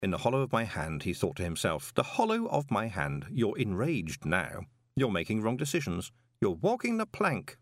in the hollow of my hand, he thought to himself. The hollow of my hand. You're enraged now. You're making wrong decisions. You're walking the plank.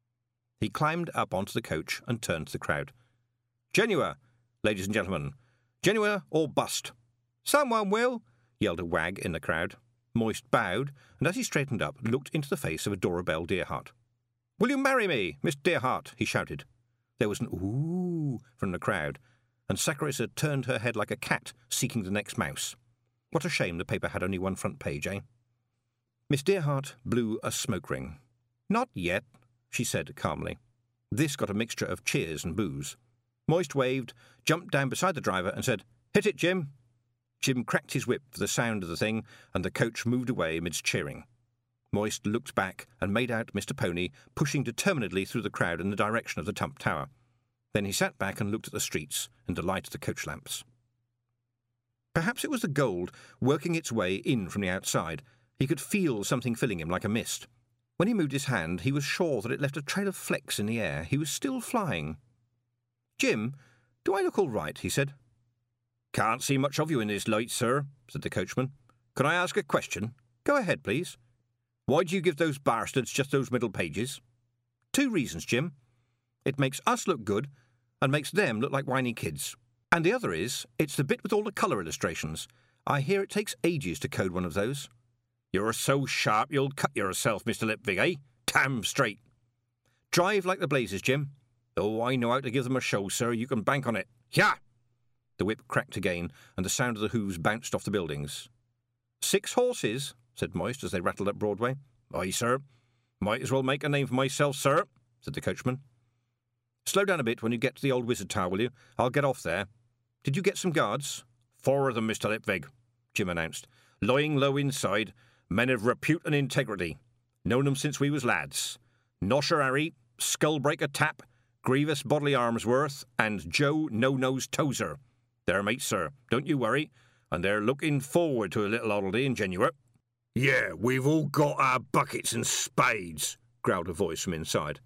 He climbed up onto the coach and turned to the crowd. Genua, ladies and gentlemen. Genua or bust. Someone will, yelled a wag in the crowd. Moist bowed, and as he straightened up, looked into the face of Adora Belle Deerhart. Will you marry me, Miss Deerhart? He shouted. There was an ooh from the crowd, and Saccharissa turned her head like a cat seeking the next mouse. What a shame the paper had only one front page, eh? Miss Deerhart blew a smoke ring. Not yet, she said calmly. This got a mixture of cheers and boos. Moist waved, jumped down beside the driver and said, Hit it, Jim. Jim cracked his whip for the sound of the thing, and the coach moved away amidst cheering. Moist looked back and made out Mr. Pony pushing determinedly through the crowd in the direction of the Tump Tower. Then he sat back and looked at the streets in the light of the coach lamps. Perhaps it was the gold working its way in from the outside. He could feel something filling him like a mist. When he moved his hand, he was sure that it left a trail of flecks in the air. He was still flying. Jim, do I look all right? He said. Can't see much of you in this light, sir, said the coachman. Can I ask a question? Go ahead, please. Why do you give those bastards just those middle pages? 2 reasons, Jim. It makes us look good and makes them look like whiny kids. And the other is, it's the bit with all the colour illustrations. I hear it takes ages to code one of those. You're so sharp you'll cut yourself, Mr. Lipvig, eh? Damn straight. Drive like the blazes, Jim. Oh, I know how to give them a show, sir. You can bank on it. Yeah! The whip cracked again, and the sound of the hooves bounced off the buildings. 6 horses, said Moist as they rattled up Broadway. Aye, sir. Might as well make a name for myself, sir, said the coachman. Slow down a bit when you get to the old Wizard Tower, will you? I'll get off there. Did you get some guards? 4 of them, Mr. Lipvig, Jim announced. Lying low inside, men of repute and integrity. Known them since we was lads. Nosher Harry, Skullbreaker Tap, Grievous Bodley Armsworth, and Joe No-Nose Tozer. They're mates, sir, don't you worry, and they're looking forward to a little holiday in Genua. Yeah, we've all got our buckets and spades, growled a voice from inside.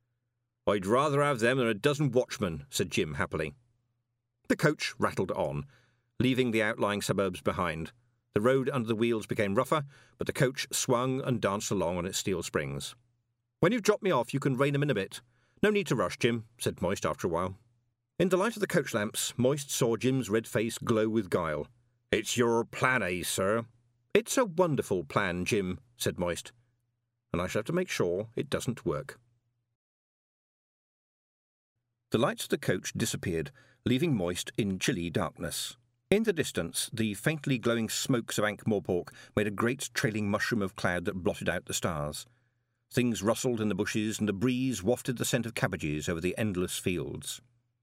I'd rather have them than a dozen watchmen, said Jim happily. The coach rattled on, leaving the outlying suburbs behind. The road under the wheels became rougher, but the coach swung and danced along on its steel springs. When you've dropped me off, you can rein them in a bit. No need to rush, Jim, said Moist after a while. In the light of the coach lamps, Moist saw Jim's red face glow with guile. It's your plan, eh, sir? It's a wonderful plan, Jim, said Moist, and I shall have to make sure it doesn't work. The lights of the coach disappeared, leaving Moist in chilly darkness. In the distance, the faintly glowing smokes of Ankh-Morpork made a great trailing mushroom of cloud that blotted out the stars. Things rustled in the bushes, and the breeze wafted the scent of cabbages over the endless fields.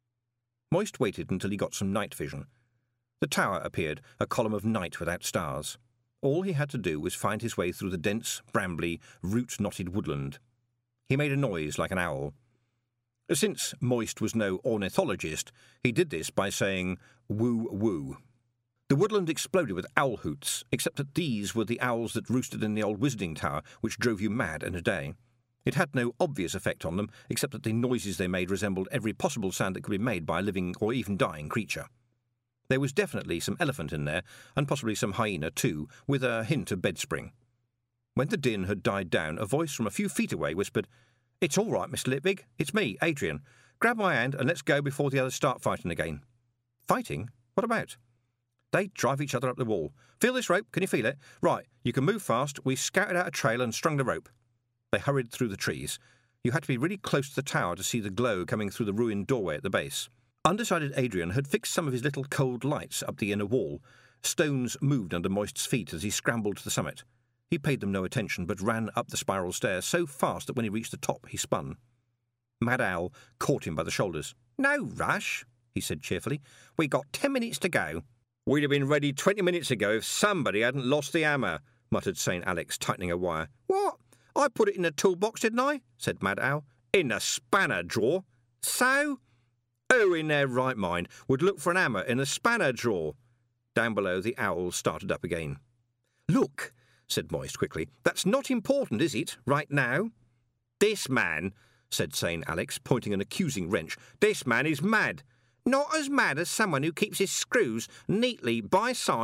Moist waited until he got some night vision. The tower appeared, a column of night without stars. All he had to do was find his way through the dense, brambly, root-knotted woodland. He made a noise like an owl. Since Moist was no ornithologist, he did this by saying, woo-woo. The woodland exploded with owl hoots, except that these were the owls that roosted in the old Wizarding Tower, which drove you mad in a day. It had no obvious effect on them, except that the noises they made resembled every possible sound that could be made by a living or even dying creature. There was definitely some elephant in there, and possibly some hyena too, with a hint of bedspring. When the din had died down, a voice from a few feet away whispered, It's all right, Mr. Lipvig. It's me, Adrian. Grab my hand and let's go before the others start fighting again. Fighting? What about? They drive each other up the wall. Feel this rope? Can you feel it? Right, you can move fast. We scouted out a trail and strung the rope. They hurried through the trees. You had to be really close to the tower to see the glow coming through the ruined doorway at the base. Undecided Adrian had fixed some of his little cold lights up the inner wall. Stones moved under Moist's feet as he scrambled to the summit. He paid them no attention, but ran up the spiral stairs so fast that when he reached the top, he spun. Mad Owl caught him by the shoulders. No rush, he said cheerfully. We got 10 minutes to go. We'd have been ready 20 minutes ago if somebody hadn't lost the hammer, muttered St. Alex, tightening a wire. What? I put it in the toolbox, didn't I? Said Mad Owl. In the spanner drawer. So? Who in their right mind would look for an hammer in a spanner drawer? Down below, the owl started up again. Look, said Moist quickly. That's not important, is it, right now? This man, said St. Alex, pointing an accusing wrench, this man is mad. Not as mad as someone who keeps his screws neatly by side